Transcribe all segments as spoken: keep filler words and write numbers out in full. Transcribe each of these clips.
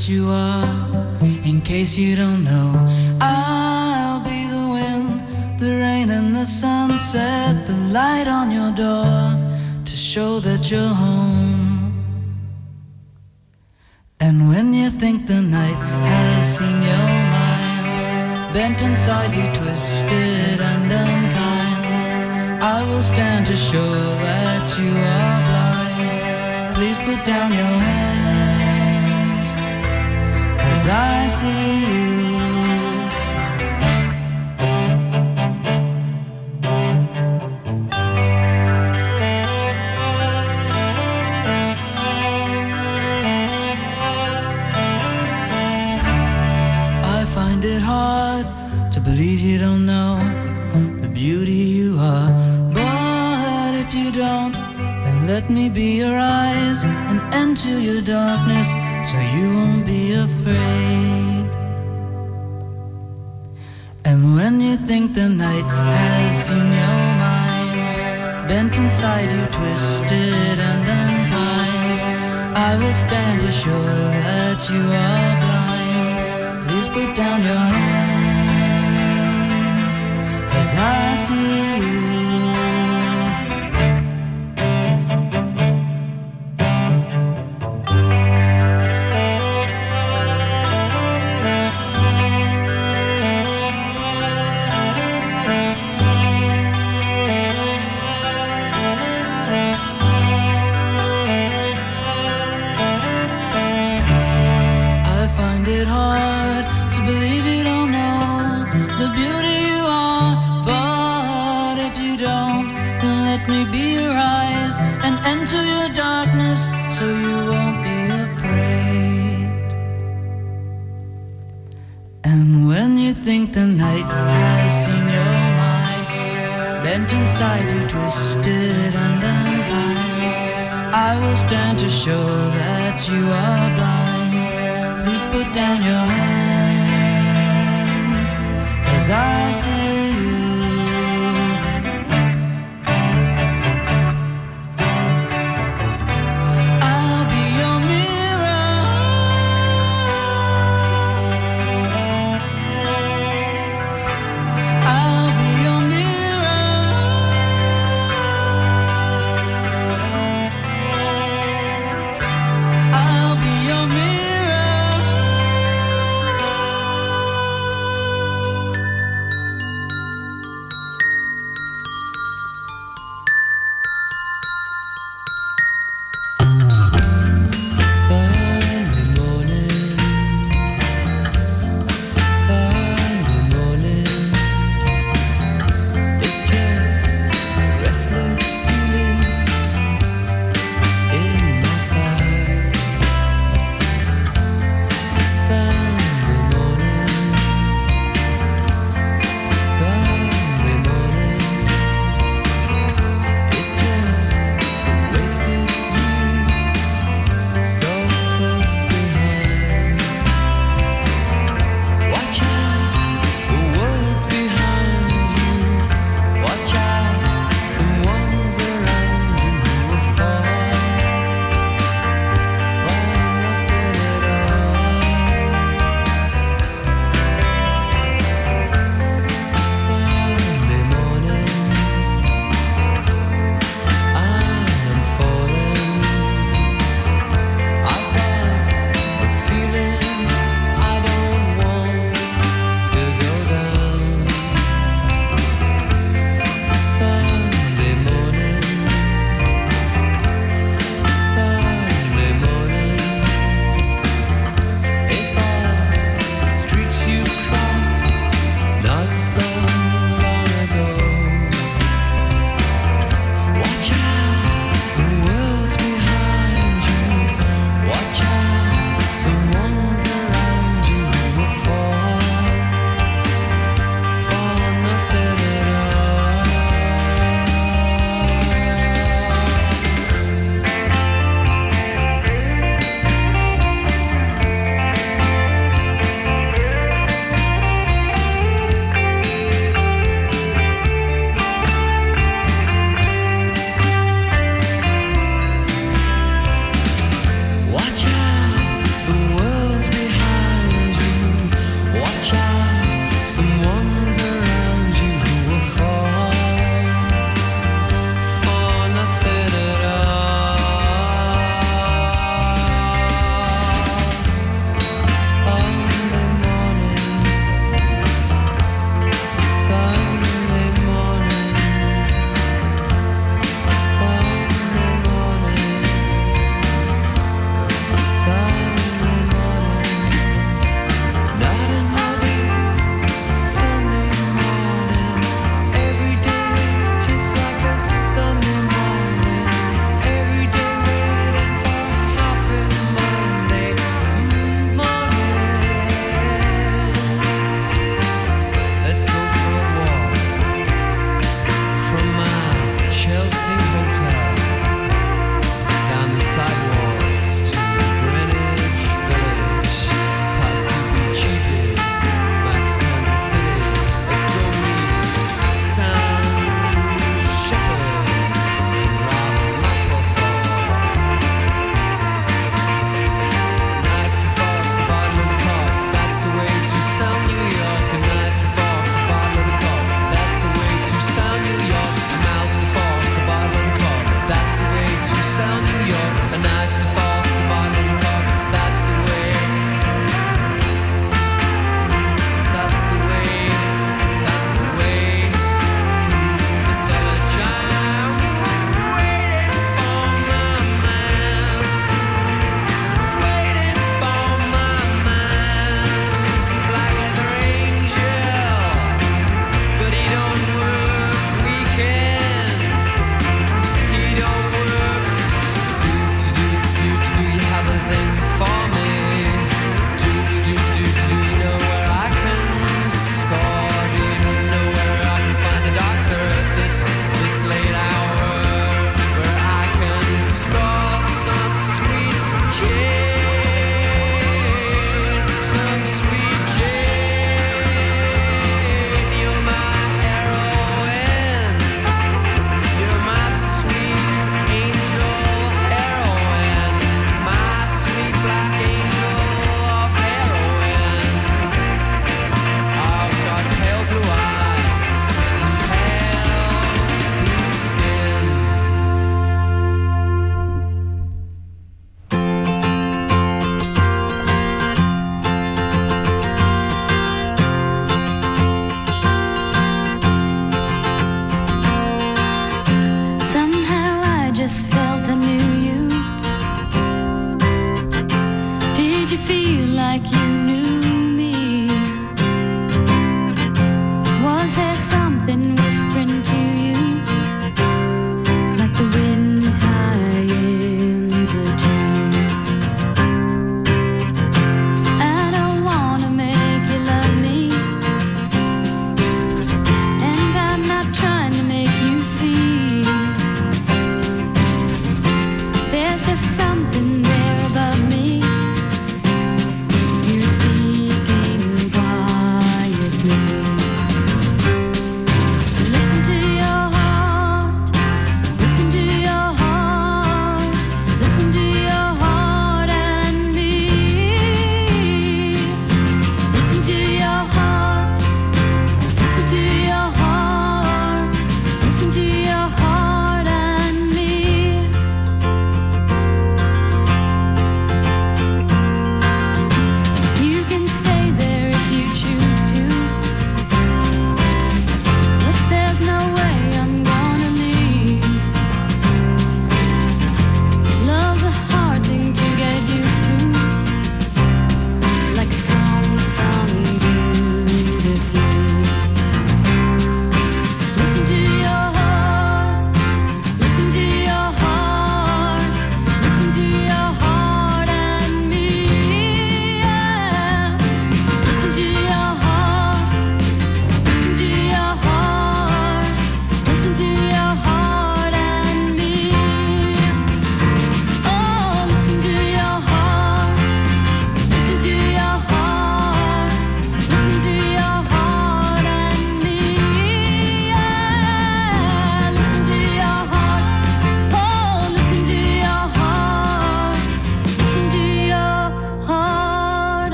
what you are. In case you don't know, I'll be the wind, the rain and the sunset, the light on your door to show that you're home. And when you think the night has seen your mind, bent inside you, twisted and unkind, I will stand to show that you are blind. Please put down your hands, 'cause I see you. It hard to believe you don't know the beauty you are, but if you don't, then let me be your eyes and enter your darkness so you won't be afraid. And when you think the night has seen your mind, bent inside you, twisted and unkind, I will stand to show that you are blind. Please put down your hands, 'cause I see you. I find it hard to believe you don't know the beauty you are, but if you don't, then let me be your eyes and enter your darkness so you won't be afraid. And when you think the night has seen your mind, bent inside you, twisted and unkind, I will stand to show that you are blind. Please put down your hands, 'cause I see you. I'll be your mirror. I'll be your mirror. I'll be your mirror.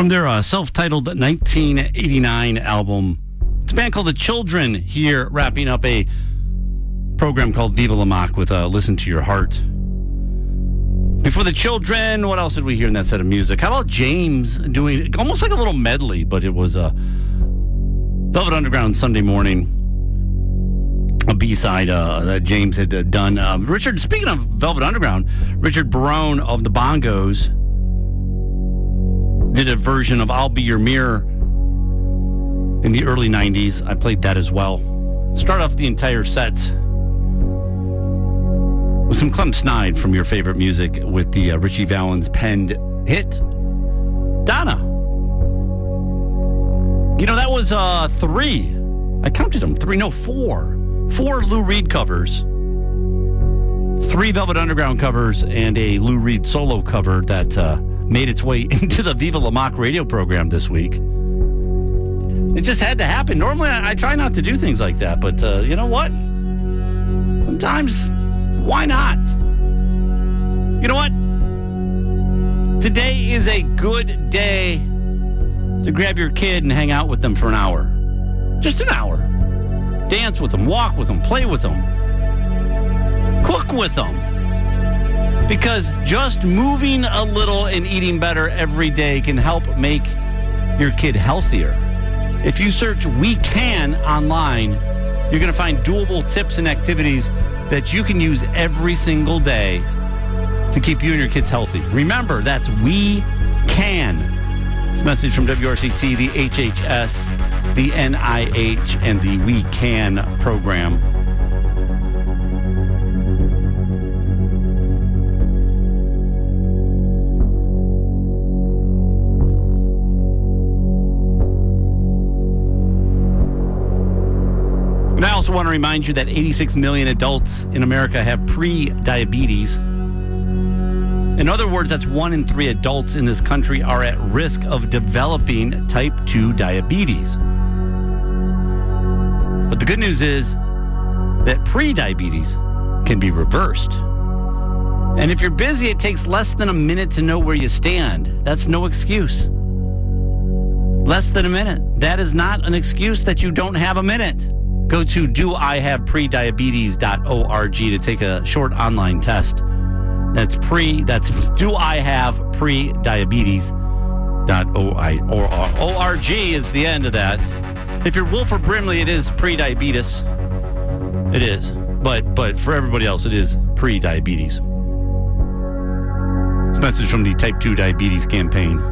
From their uh, self-titled nineteen eighty-nine album. It's a band called The Children here, wrapping up a program called Viva La Mock with uh, Listen to Your Heart. Before The Children, what else did we hear in that set of music? How about James doing almost like a little medley, but it was a Velvet Underground Sunday Morning, a B-side uh, that James had uh, done. Uh, Richard, speaking of Velvet Underground, Richard Barone of the Bongos did a version of I'll Be Your Mirror in the early nineties. I played that as well. Start off the entire sets with some Clem Snide from your favorite music with the uh, Richie Valens penned hit, Donna. You know, that was uh, three. I counted them. Three, no, four. Four Lou Reed covers. Three Velvet Underground covers and a Lou Reed solo cover that uh, made its way into the Viva La Mock radio program this week. It just had to happen. Normally, I, I try not to do things like that, but uh, you know what? Sometimes... why not? You know what? Today is a good day to grab your kid and hang out with them for an hour. Just an hour. Dance with them, walk with them, play with them, cook with them. Because just moving a little and eating better every day can help make your kid healthier. If you search We Can online, you're going to find doable tips and activities that you can use every single day to keep you and your kids healthy. Remember, that's We Can. It's a message from W R C T, the H H S, the N I H, and the We Can program. And I also want to remind you that eighty-six million adults in America have pre-diabetes. In other words, that's one in three adults in this country are at risk of developing type two diabetes. But the good news is that pre-diabetes can be reversed. And if you're busy, it takes less than a minute to know where you stand. That's no excuse. Less than a minute. That is not an excuse that you don't have a minute. Go to do I have prediabetes dot org to take a short online test. That's pre, that's do I have prediabetes dot org is the end of that. If you're Wilford Brimley, it is pre-diabetes. It is. But but for everybody else, it is pre-diabetes. It's a message from the Type two Diabetes Campaign.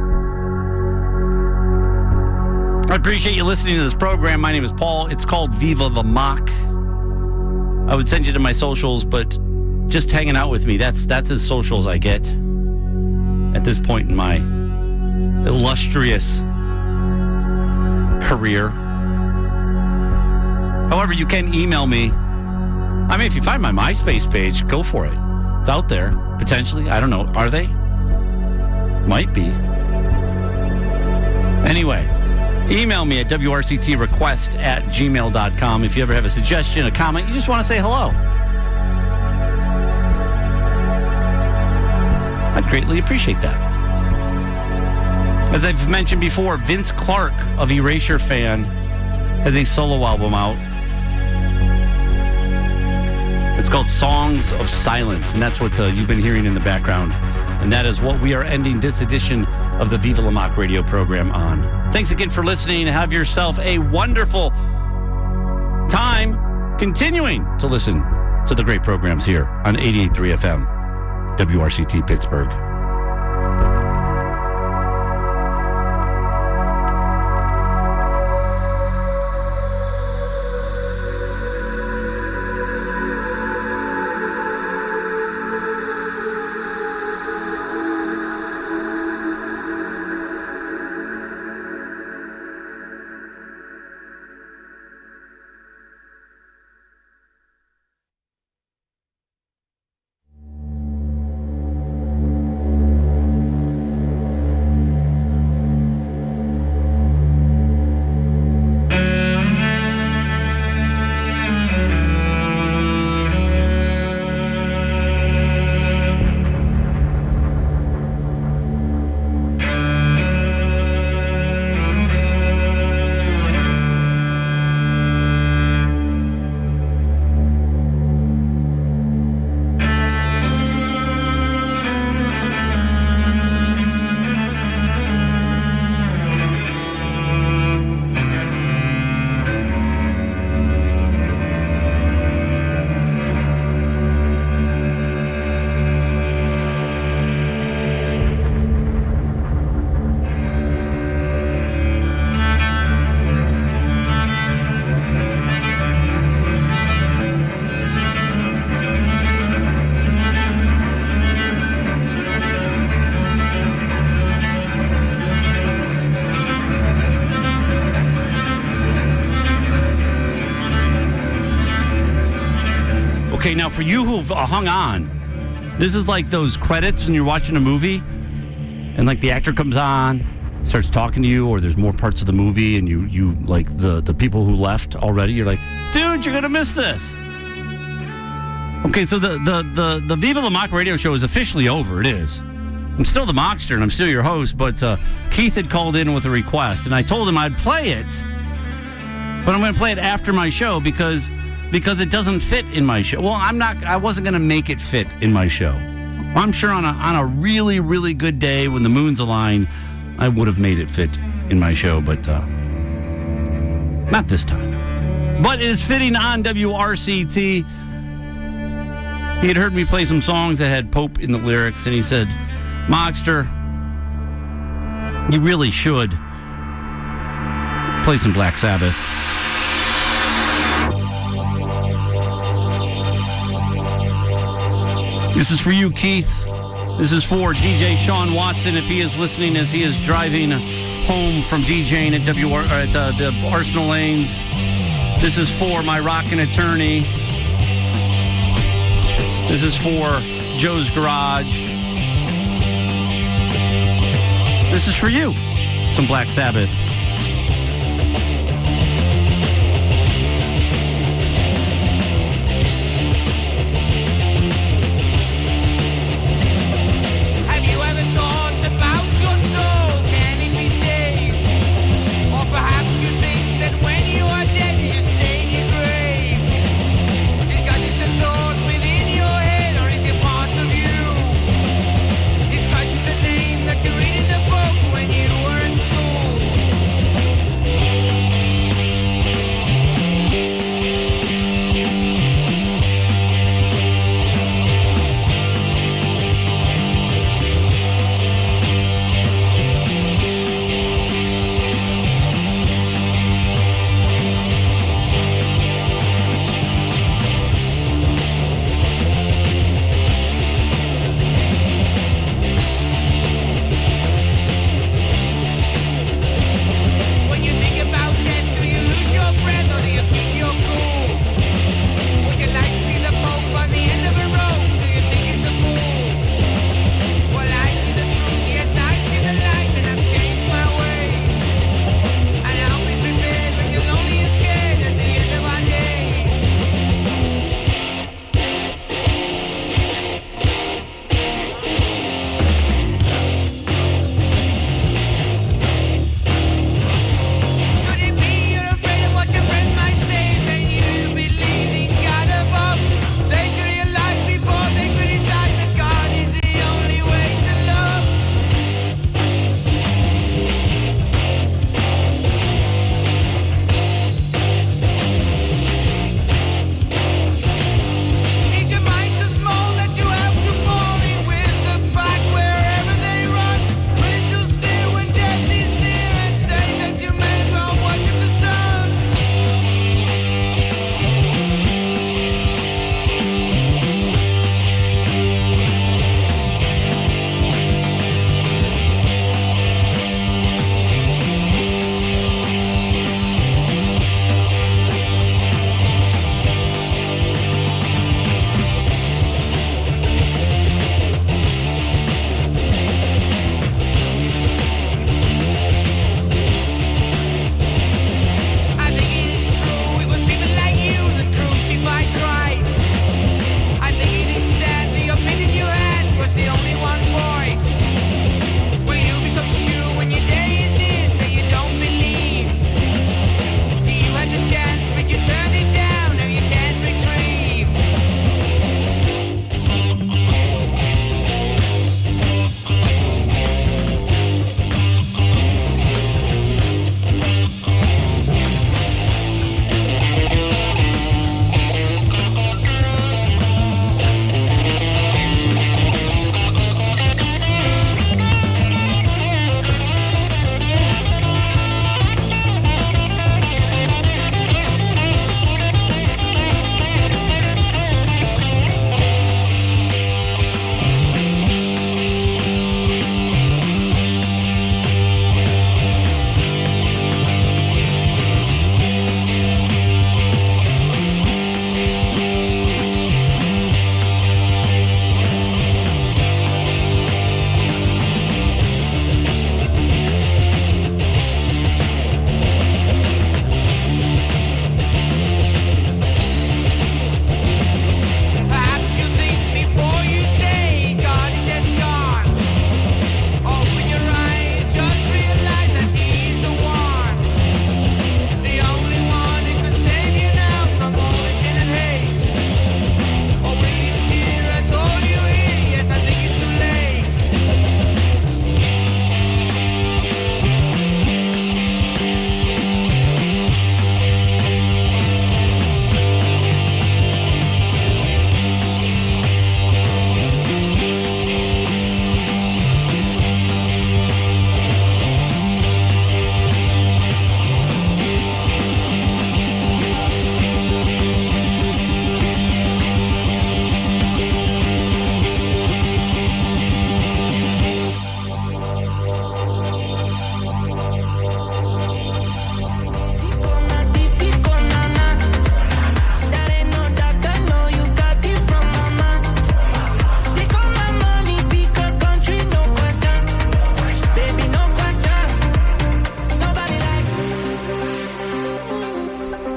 I appreciate you listening to this program. My name is Paul. It's called Viva La Mock. I would send you to my socials, but just hanging out with me, that's that's as social as I get at this point in my illustrious career. However, you can email me. I mean, if you find my MySpace page, go for it. It's out there, potentially. I don't know. Are they? Might be. Anyway. Email me at W R C T request at gmail dot com if you ever have a suggestion, a comment, you just want to say hello. I'd greatly appreciate that. As I've mentioned before, Vince Clarke of Erasure Fan has a solo album out. It's called Songs of Silence, and that's what uh, you've been hearing in the background. And that is what we are ending this edition of the Viva La Mock radio program on. Thanks again for listening. Have yourself a wonderful time continuing to listen to the great programs here on eighty-eight point three F M, W R C T Pittsburgh. Okay, now for you who've uh, hung on, this is like those credits when you're watching a movie and like the actor comes on, starts talking to you, or there's more parts of the movie and you, you like the, the people who left already, you're like, dude, you're going to miss this. Okay, so the, the, the, the Viva La Mock radio show is officially over. It is. I'm still the Mockster and I'm still your host, but uh, Keith had called in with a request and I told him I'd play it, but I'm going to play it after my show because because it doesn't fit in my show. Well, I'm not, I wasn't going to make it fit in my show. I'm sure on a, on a really, really good day when the moons align, I would have made it fit in my show, but uh, not this time. But it is fitting on W R C T. He had heard me play some songs that had Pope in the lyrics, and he said, Mockster, you really should play some Black Sabbath. This is for you, Keith. This is for D J Sean Watson, if he is listening as he is driving home from DJing at W R or at uh, the Arsenal Lanes. This is for my rockin' attorney. This is for Joe's Garage. This is for you. Some Black Sabbath. That you read in the book when you were in school.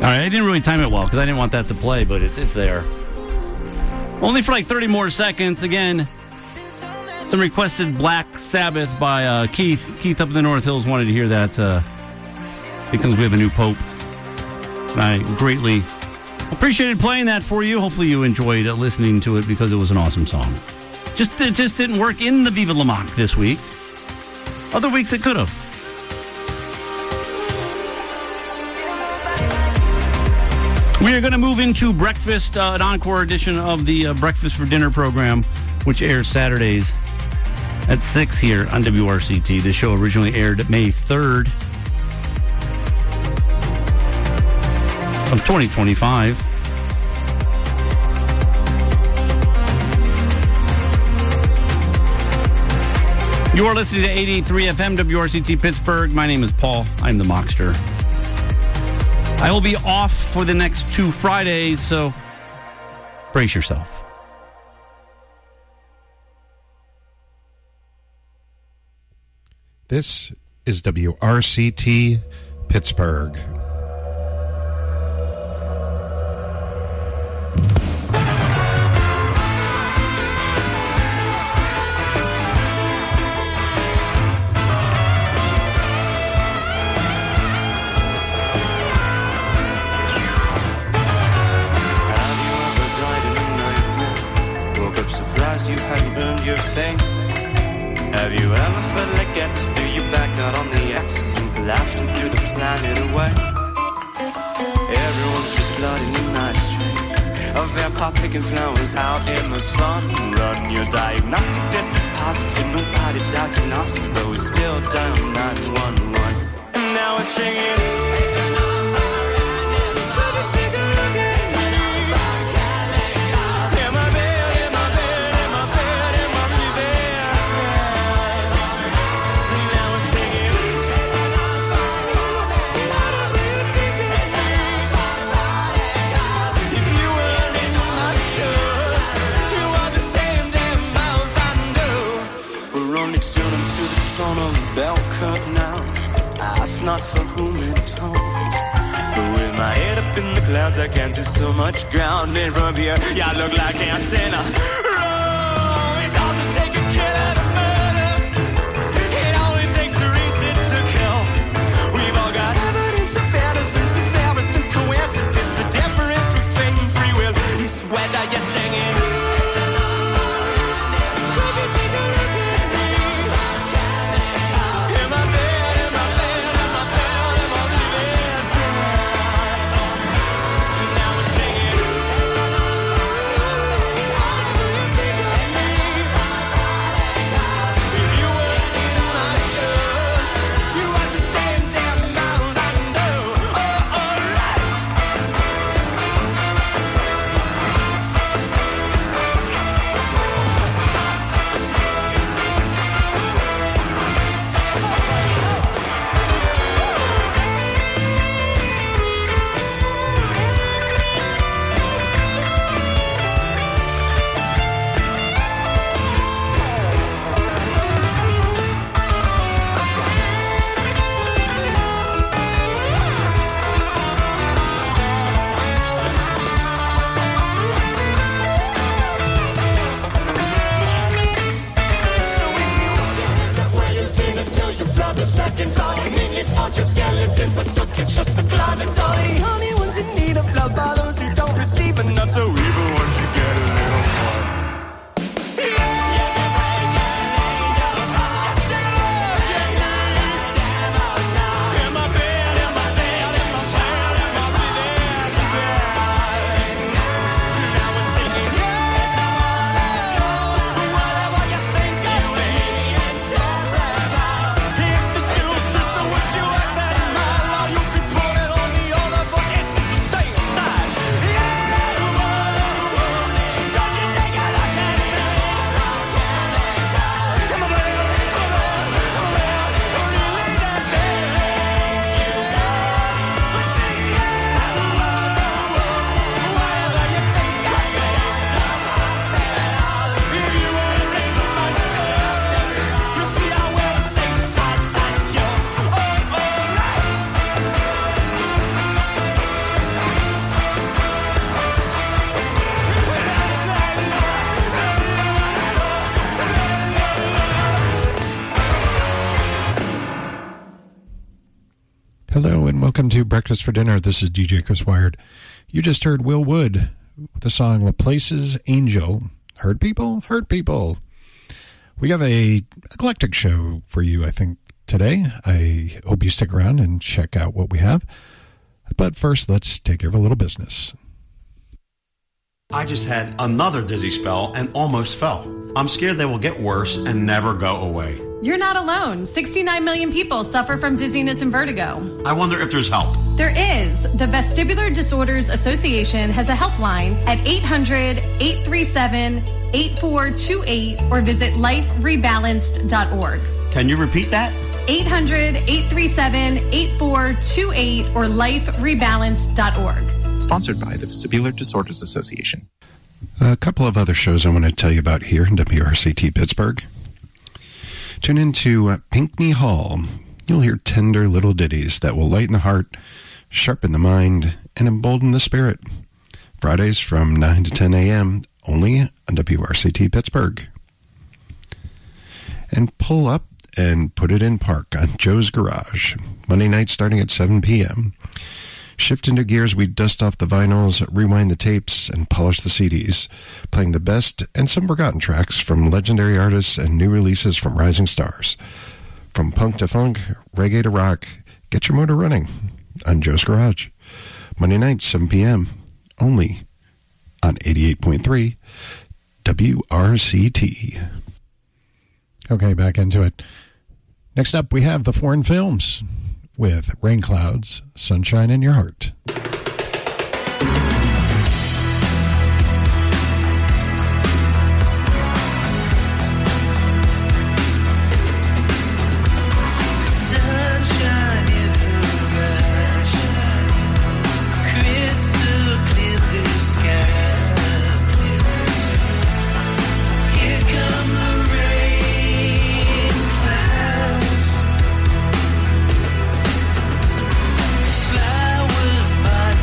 right, I didn't really time it well because I didn't want that to play, but it's, it's there. Only for like thirty more seconds. Again, some requested Black Sabbath by uh, Keith. Keith up in the North Hills wanted to hear that uh, because we have a new pope. And I greatly appreciated playing that for you. Hopefully you enjoyed listening to it because it was an awesome song. Just It just didn't work in the Viva La Mock this week. Other weeks it could have. We are going to move into breakfast, uh, an encore edition of the uh, Breakfast for Dinner program, which airs Saturdays at six here on W R C T. This show originally aired May third of twenty twenty-five. You are listening to eighty-eight point three F M W R C T Pittsburgh. My name is Paul. I'm the Mockster. I will be off for the next two Fridays, so brace yourself. This is W R C T Pittsburgh. You hadn't burned your face. Have you ever felt like gas threw you back out on the axis and collapsed and threw the planet away? Everyone's just blood in the night street. A vampire picking flowers out in the sun. Run your diagnostic test is positive. Nobody dies agnostic, but we still down nine one one. And now we're singing. Bell curve now, ask not for whom it tones. But with my head up in the clouds, I can't see so much ground. And from here, yeah, I look like ants in a row. It doesn't take a killer to murder. It only takes a reason to kill. We've all got evidence of innocence. It's everything's coincidence. The difference between fate and free will is whether you're singing. Thank you. Breakfast for Dinner. This is D J Chris Wired. You just heard Will Wood with the song Laplace's Angel. Hurt people? Hurt people. We have a eclectic show for you, I think, today. I hope you stick around and check out what we have. But first, let's take care of a little business. I just had another dizzy spell and almost fell. I'm scared they will get worse and never go away. You're not alone. sixty-nine million people suffer from dizziness and vertigo. I wonder if there's help. There is. The Vestibular Disorders Association has a helpline at eight hundred, eight three seven, eight four two eight or visit life rebalanced dot org. Can you repeat that? eight hundred, eight three seven, eight four two eight or life rebalanced dot org. Sponsored by the Vestibular Disorders Association. A couple of other shows I want to tell you about here in W R C T Pittsburgh. Tune into uh, Pinckney Hall. You'll hear tender little ditties that will lighten the heart, sharpen the mind, and embolden the spirit. Fridays from nine to ten a.m. only on W R C T Pittsburgh. And pull up and put it in park on Joe's Garage. Monday night starting at seven p.m. Shift into gears, we dust off the vinyls, rewind the tapes, and polish the C Ds, playing the best and some forgotten tracks from legendary artists and new releases from rising stars. From punk to funk, reggae to rock, get your motor running on Joe's Garage. Monday night, seven p.m., only on eighty-eight point three W R C T. Okay, back into it. Next up, we have the Foreign Films with Rain Clouds, Sunshine in Your Heart. Flowers by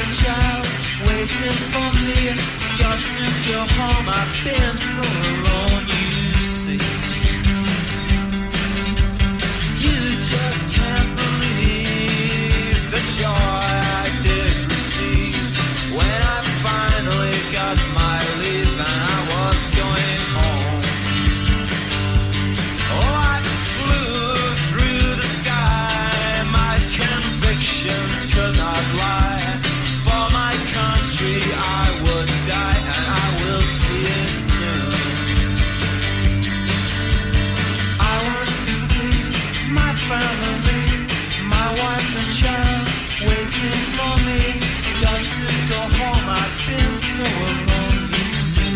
and child waiting for me. Got to go home, I've been so alone, you see. You just can't believe the joy I did receive when I finally got my leave and I was going home. Oh, I flew through the sky, my convictions could not lie. For my country I would die, and I will see it soon. I want to see my family, my wife and child waiting for me. Got to go home, I've been so alone, you see.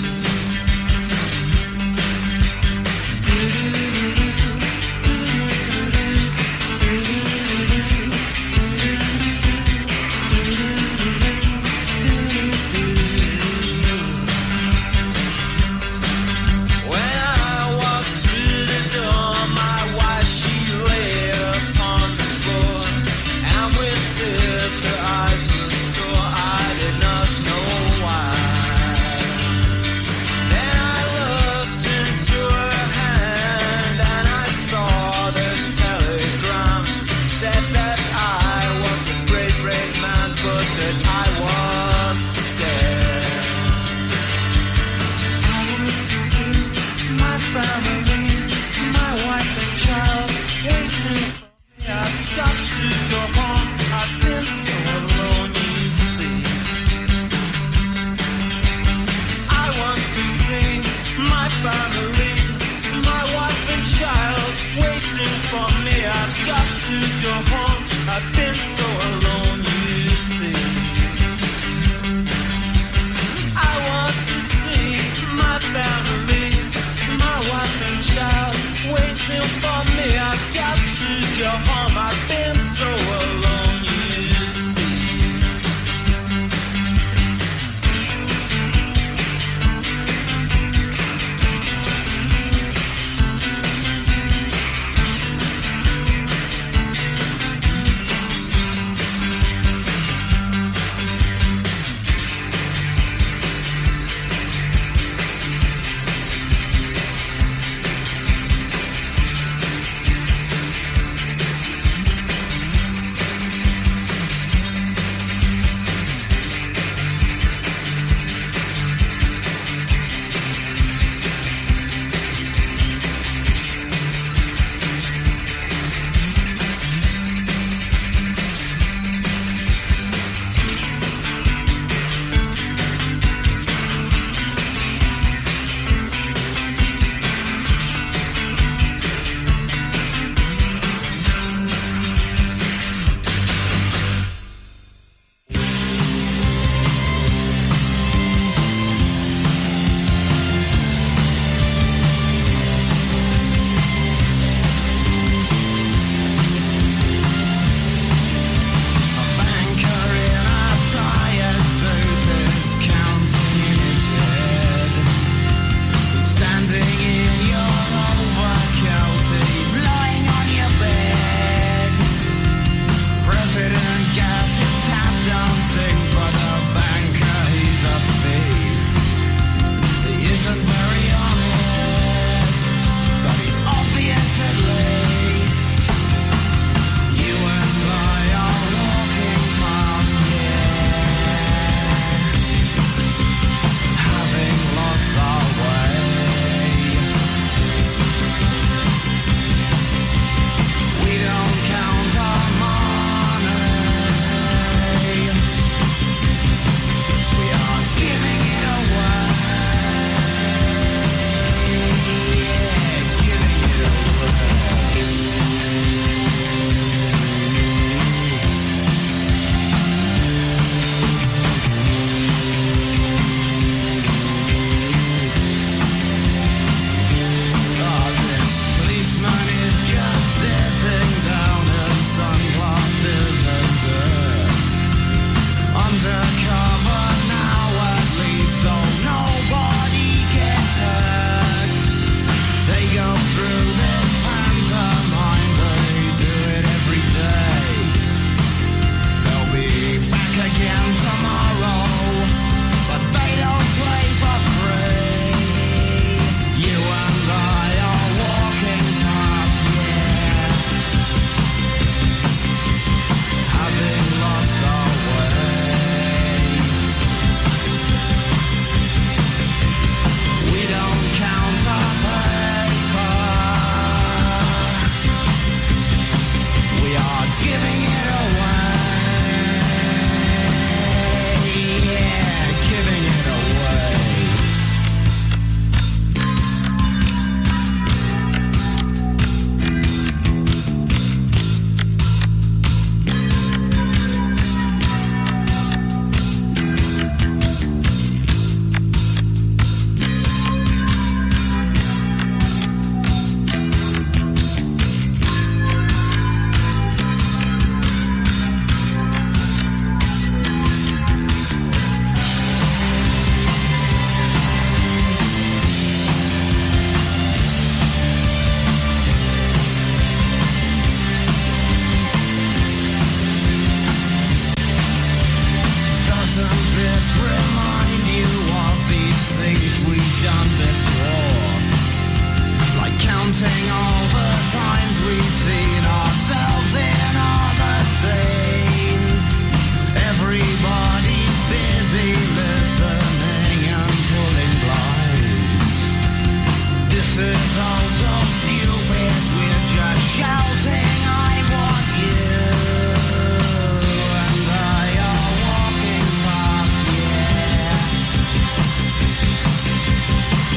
When I walked through the door, my wife, she lay upon the floor, and with tears her eyes were sore, I did not know why. Then I looked into her hand, and I saw the telegram. Said that I was a brave, brave man, but that I was dead. I want to see my family, my wife and child waiting for me. I've got to go home, I've been so alone, you see. I want to see my family, my wife and child waiting for me. I've got to go home, I've been so alone, you see. I want to see my family, my wife and child waiting for me. I've got to go home, I've been so alone, you see. done before. Like counting all the times we've seen ourselves in other scenes. Everybody's busy listening and pulling blinds. This is all so stupid, we're just shouting, I want you. And I are walking past, yeah.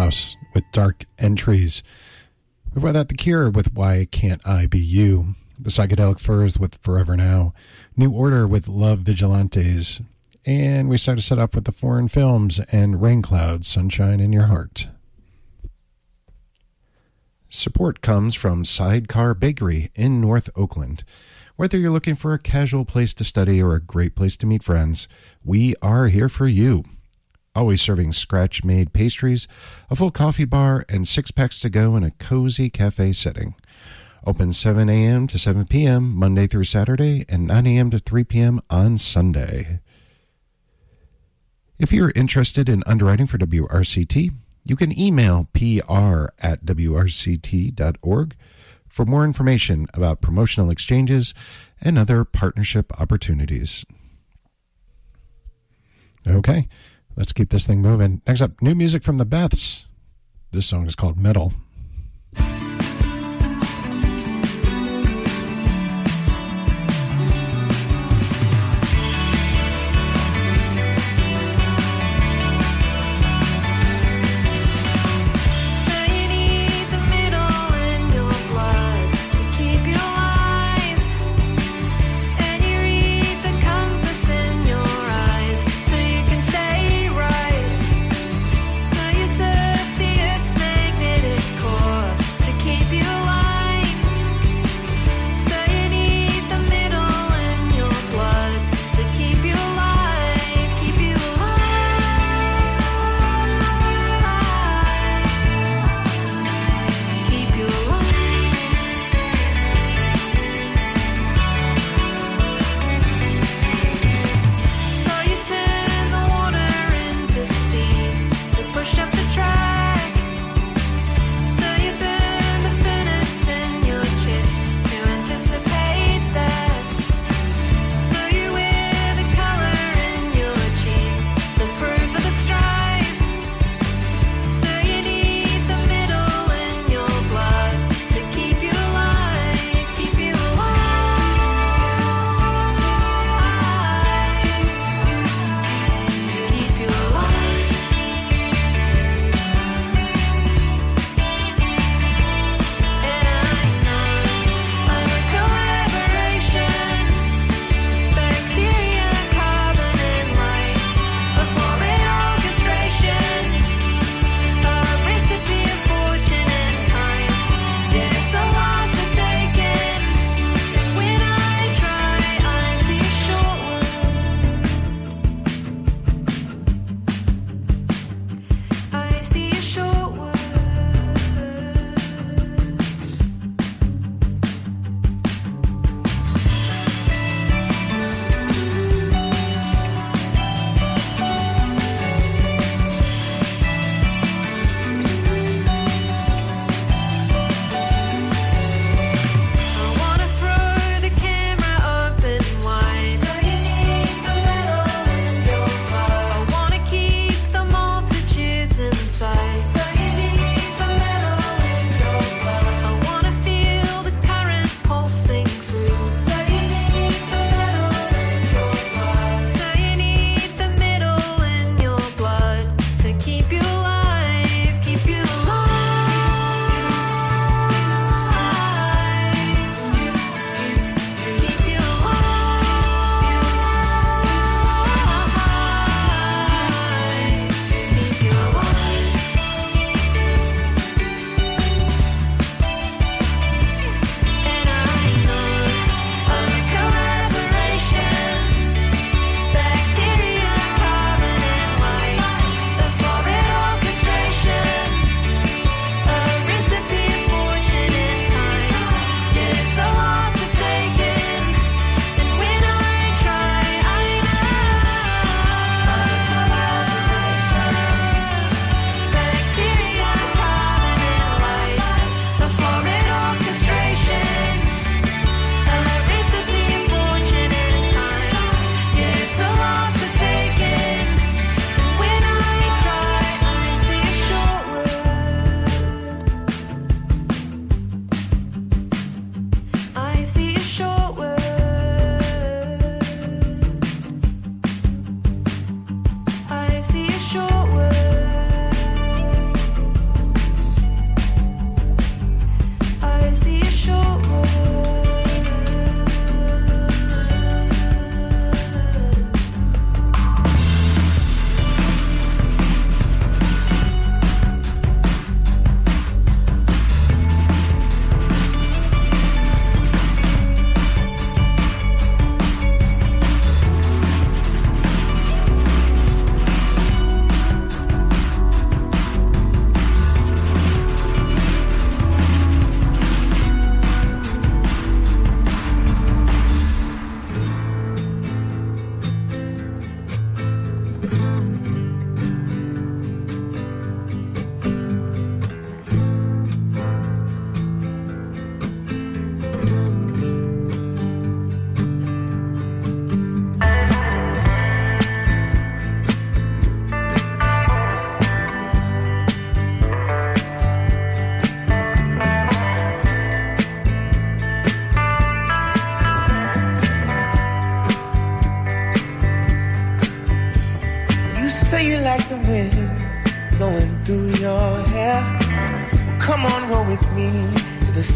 House with Dark Entries. Before that, The Cure with Why Can't I Be You. The Psychedelic Furs with Forever Now. New Order with Love Vigilantes. And we started to set up with the Foreign Films and Rain Clouds, Sunshine in Your Heart. Support comes from Sidecar Bakery in North Oakland. Whether you're looking for a casual place to study or a great place to meet friends, we are here for you. Always serving scratch-made pastries, a full coffee bar, and six-packs to go in a cozy cafe setting. Open seven a.m. to seven p.m. Monday through Saturday and nine a.m. to three p.m. on Sunday. If you're interested in underwriting for W R C T, you can email P R at W R C T dot org for more information about promotional exchanges and other partnership opportunities. Okay, let's keep this thing moving. Next up, new music from the Beths. This song is called Metal. Surf the earth's magnetic core.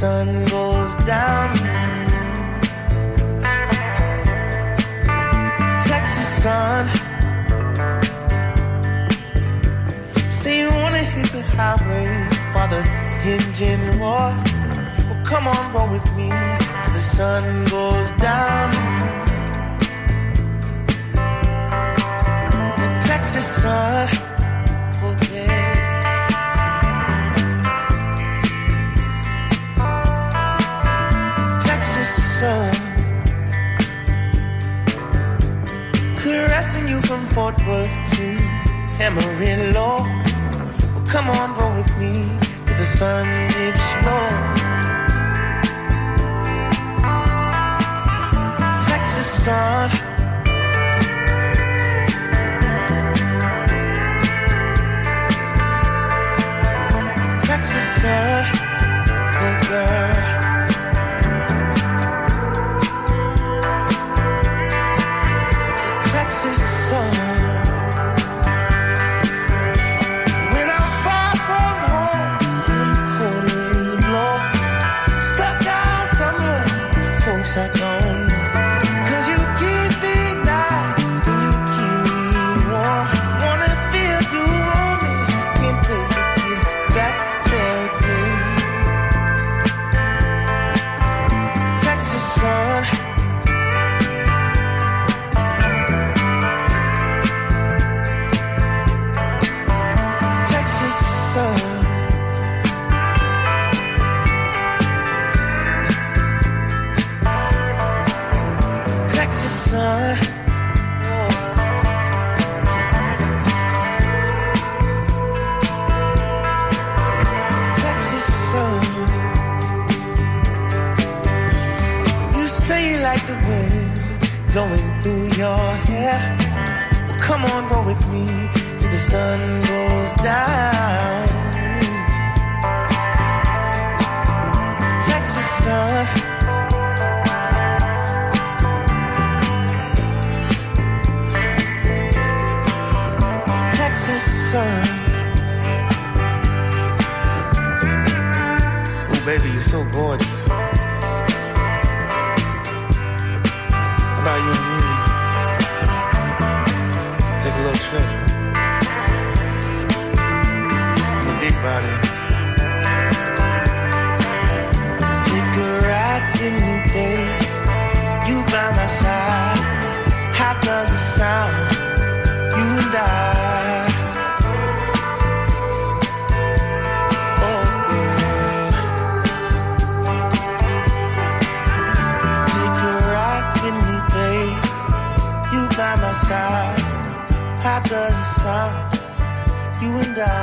sun goes down. Texas sun. Say you wanna hit the highway while the engine roars. Well, come on, roll with me till the sun goes down. The Texas sun, okay. Texas sun, caressing you from Fort Worth to Amarillo. Well, come on, roll with me till the sun dips low. Texas sun, Texas sun, oh girl. Texas sun. When I'm far from home and cold winds blow, stuck out somewhere, folks I don't know. 'Cause you keep me nice and you keep me warm. Wanna feel you on me, can't wait to get back there again. Texas sun. Texas sun. Texas sun. Texas sun. You say you like the wind blowing through your hair. Well, come on, roll with me till the sun goes down. Texas sun. Texas sun. Oh, baby, you're so gorgeous. How about you and me? Take a little trip. The big body. Take a ride with me, babe. You by my side. How does it sound? You and I. Oh, girl. Take a ride with me, babe. You by my side. How does it sound? You and I,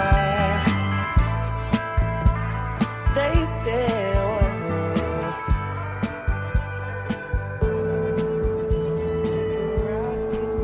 baby. Oh. Take a ride with me,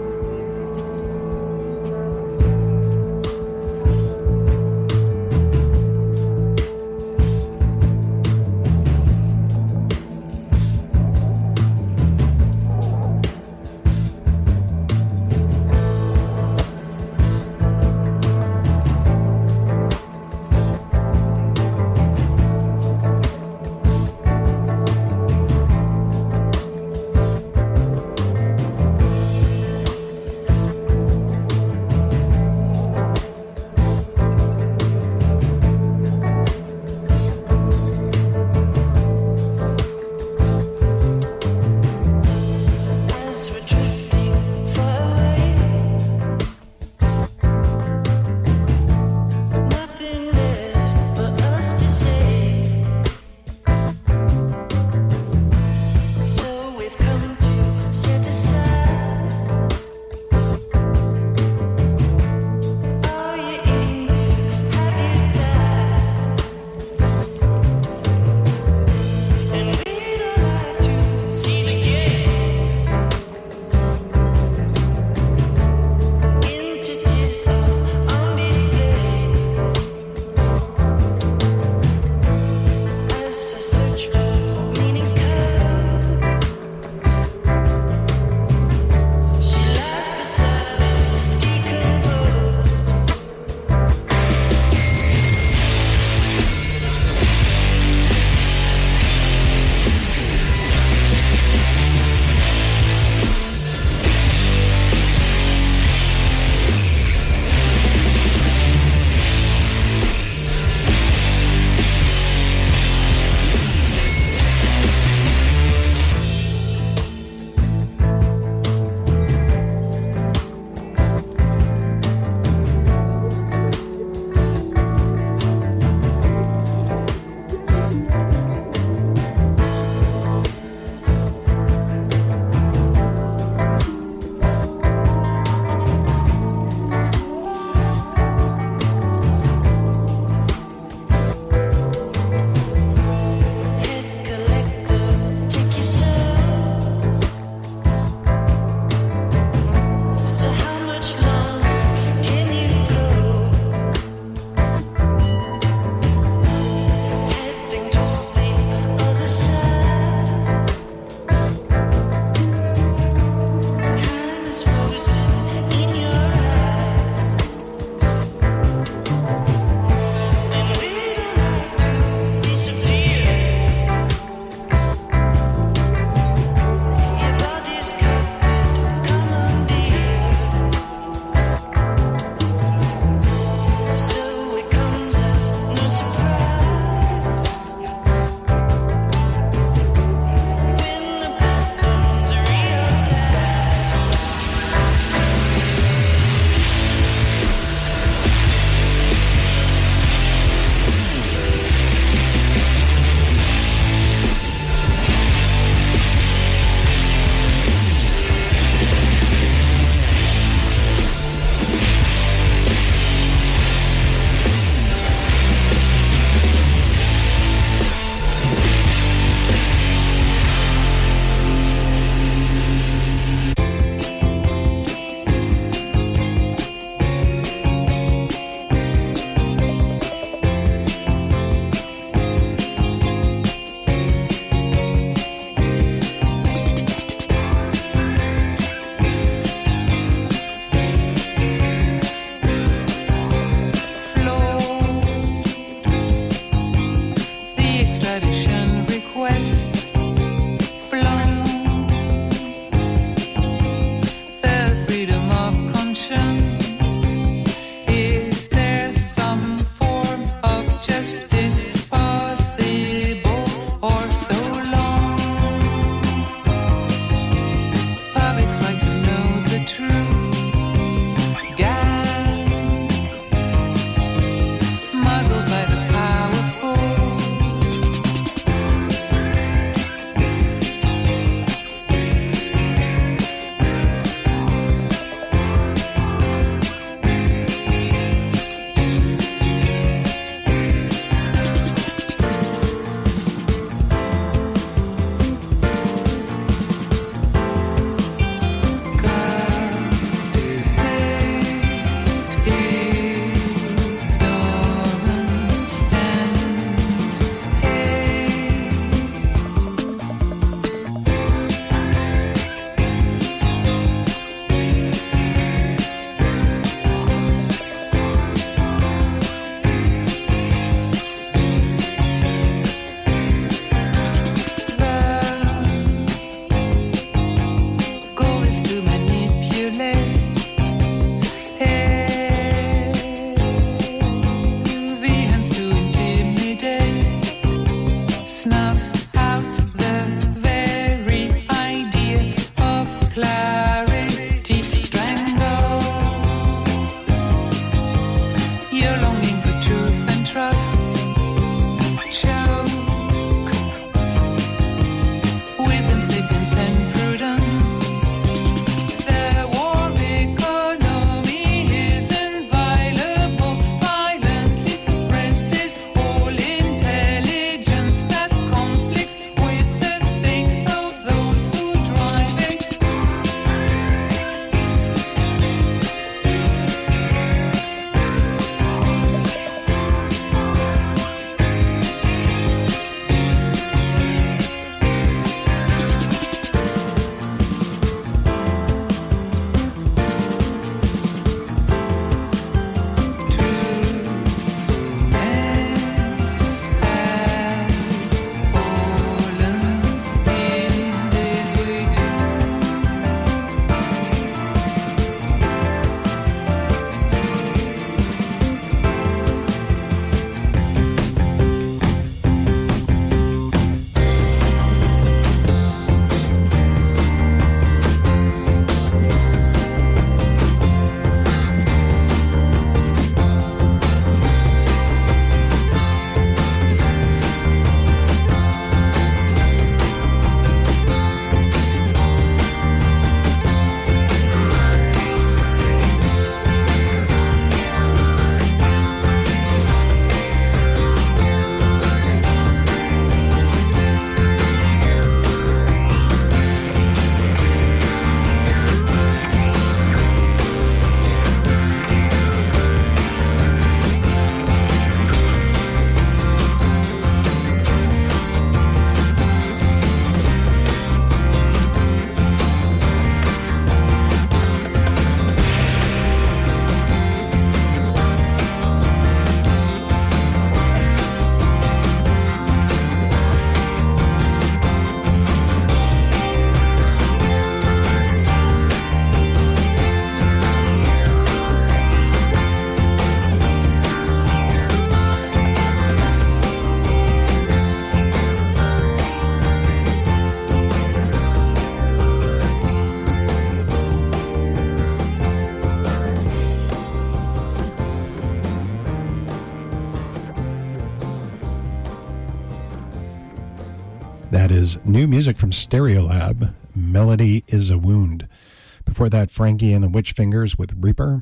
is new music from Stereolab. Melody is a Wound. Before that, Frankie and the Witch Fingers with Reaper.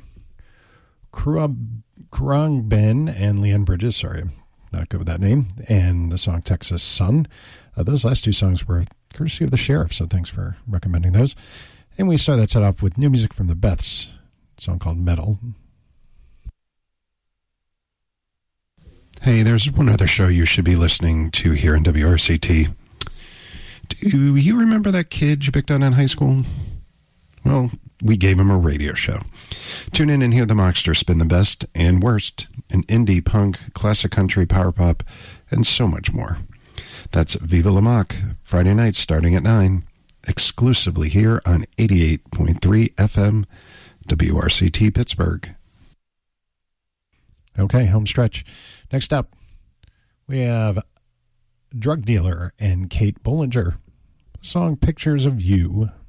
Krung Ben and Leanne Bridges, sorry, not good with that name, and the song Texas Sun. Uh, those last two songs were courtesy of the Sheriff, so thanks for recommending those. And we start that set off with new music from the Beths, a song called Metal. Hey, there's one other show you should be listening to here in W R C T. Do you remember that kid you picked on in high school? Well, we gave him a radio show. Tune in and hear the Mockster spin the best and worst in indie, punk, classic country, power pop, and so much more. That's Viva La Mock, Friday nights starting at nine, exclusively here on eighty-eight point three F M, W R C T Pittsburgh. Okay, home stretch. Next up, we have Drug Dealer and Kate Bollinger. The song Pictures of You.